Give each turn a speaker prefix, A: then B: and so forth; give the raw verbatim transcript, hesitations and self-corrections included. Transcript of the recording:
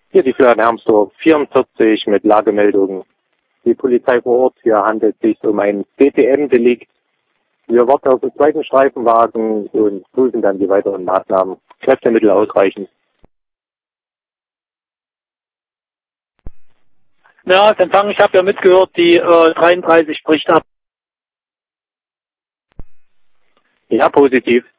A: Hier die Feuerwehr Hermsdorf vierundvierzig mit Lagemeldungen. Die Polizei vor Ort, hier handelt es sich um ein D T M-Delikt. Wir warten auf den zweiten Streifenwagen und prüfen dann die weiteren Maßnahmen. Kräftemittel ausreichend.
B: Ja, den Empfang, ich habe ja mitgehört, die äh, dreiunddreißig spricht ab.
A: Ja, positiv.